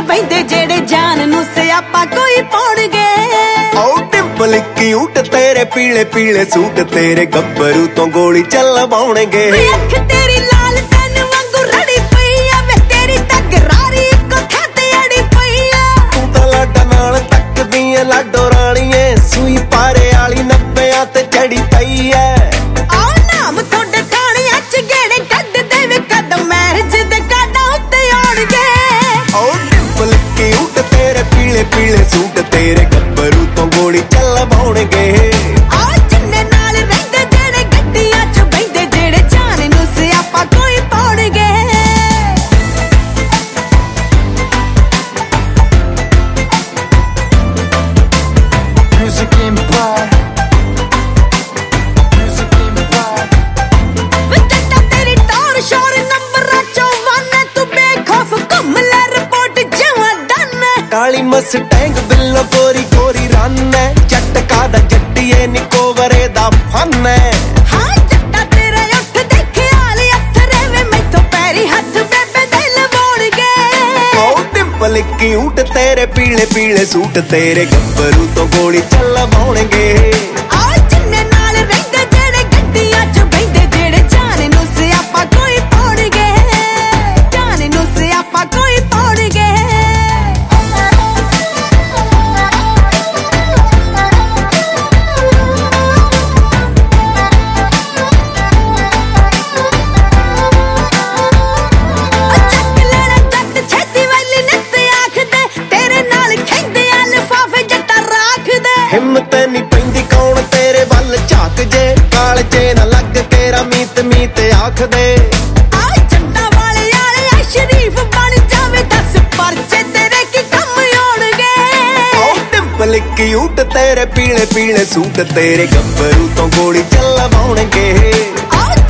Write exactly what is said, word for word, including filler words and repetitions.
ਬੈਂਦੇ ਜਿਹੜੇ ਜਾਨ ਨੂੰ ਸਿਆਪਾ ਕੋਈ ਪਾਉਣਗੇ। ਓ ਡਿੰਪਲ ਕਿਊਟ ਤੇਰੇ ਪੀਲੇ ਪੀਲੇ ਸੂਟ ਤੇਰੇ ਗੱਭਰੂ ਤੋਂ ਗੋਲੀ ਚੱਲਵਾਉਣਗੇ। ਅੱਖ ਤੇਰੀ ਲਾਲ ਤਨ ਵਾਂਗੂ ਰੜੀ ਪਈ ਆ ਵੇ ਤੇਰੀ ਤਕਰਾਰੀ ਇੱਕੋ ਥਾਂ ਤੇ ਅੜੀ ਪਈ ਆ। ਤੂੰ ਤਾਂ ਲਾਡਾ ਨਾਲ ਤੱਕਦੀ ਏ ਲਾਡੋ ਰਾਣੀਏ ਸੂਈ ਪਾਰੇ ਵਾਲੀ ਨੱਬਿਆਂ ਤੇ ਚੜੀ ਪਈ ਐ। ਆਹ ਨਾਮ ਤੁਹਾਡੇ ਥਾਣਿਆਂ ਚ ਗੇੜੇ ਕੱਢ ਦੇਵੇ ਕਦਮ ਮੈਰਿਜ ਦੇ ਕਾਢਾਂ ਉੱਤੇ ਆਉਣਗੇ। ਓ ਡਿੰਪਲ ਕਿਊਟ ਤੇਰੇ ਪੀਲੇ ਪੀਲੇ ਸੂਟ ਤੇਰੇ ਗੱਭਰੂ ਤੋਂ ਗੋਲੀ ਚੱਲਵਾਉਣਗੇ। ਆਹ ਜਿੰਨੇ ਨਾਲ ਰਹਿੰਦੇ ਜਿਹੜੇ ਗੱਡੀਆਂ ਚ ਬੈਂਦੇ ਜਿਹੜੇ ਜਾਨ ਨੂੰ ਸਿਆਪਾ ਕੋਈ ਪਾਉਣਗੇ। Music Empire, Music Empire। ਵੇ ਜੱਟਾ ਤੇਰੀ ਟੌਰ ਸ਼ੋਰ ਨੰਬਰਾਂ ਚੌਵਨ ਤੂੰ ਬੇਖੌਫ ਘੁੰਮ ਲੈ ਰਿਪੋਰਟ ਜਿਵੇਂ ਡਨ। ਕਾਲੀ ਮਸਟੈਂਗ ਬਿੱਲੋ ਗੋਰੀ ਗੋਰੀ ਰੰਨ ਐ ਚਟਕਾ ਦਾ ਜੱਟੀਏ ਨਿਕੋ ਵਰੇ ਦਾ ਫਨ ਐ। ਹਾਂ ਜੱਟਾ ਤੇਰੇ ਉੱਠ ਦੇਖਿਆ ਲਈ ਅਥਰੇ ਵੇ ਮੈਥੋਂ ਪੈਰੀ ਹੱਥ ਬੇਬੇ ਦੇ ਲਵਾਉਣਗੇ। ਓ ਡਿੰਪਲ ਕਿਊਟ ਤੇਰੇ ਪੀਲੇ ਪੀਲੇ ਸੂਟ ਤੇਰੇ ਗੱਭਰੂ ਤੋਂ ਗੋਲੀ ਚੱਲਵਾਉਣਗੇ। ਆਹ ਜਿੰਨੇ ਨਾਲ ਰਹਿੰਦੇ ਜਿਹੜੇ ਗੱਡੀਆਂ ਚ ਬੈਂਦੇ ਜਿਹੜੇ ਜਾਨ ਨੂੰ ਸਿਆਪਾ ਕੋਈ ਪਾਉਣਗੇ। ਜਾਨ ਨੂੰ ਸਿਆਪਾ ਕੋਈ ਪਾਉਣਗੇ। ਚੱਕ ਲੈਣਾ ਜੱਟ ਛੇਤੀ ਵਾਲੀ ਨਿੱਤ ਆਖਦੇ ਤੇਰੇ ਨਾਲ ਖੈਂਦੇ ਆ ਲਿਫਾਫੇ ਜੱਟਾ ਰਾਖਦੇ। ਹਿੰਮਤ ਨਹੀਂ ਪੈਂਦੀ ਕੌਣ ਤੇਰੇ ਵੱਲ ਝਾਕ ਜੇ ਕਾਲਜੇ ਨਾ ਲੱਗ ਤੇਰਾ ਮੀਤ ਮੀਤ ਆਖਦੇ। ਆ ਜੱਟਾਂ ਵਾਲੇ ਵਾਲੇ ਆ ਸ਼ਰੀਫ ਬਣ ਜਾਵੇ ਦਸ ਪਰਚੇ ਤੇਰੇ ਕੀ ਕੰਮ ਆਉਣਗੇ। ਓ ਡਿੰਪਲ ਕਿਊਟ ਤੇਰੇ ਪੀਲੇ ਪੀਲੇ ਸੂਟ ਤੇਰੇ ਗੱਭਰੂ ਤੋਂ ਗੋਲੀ ਚੱਲਵਾਉਣਗੇ। ਆ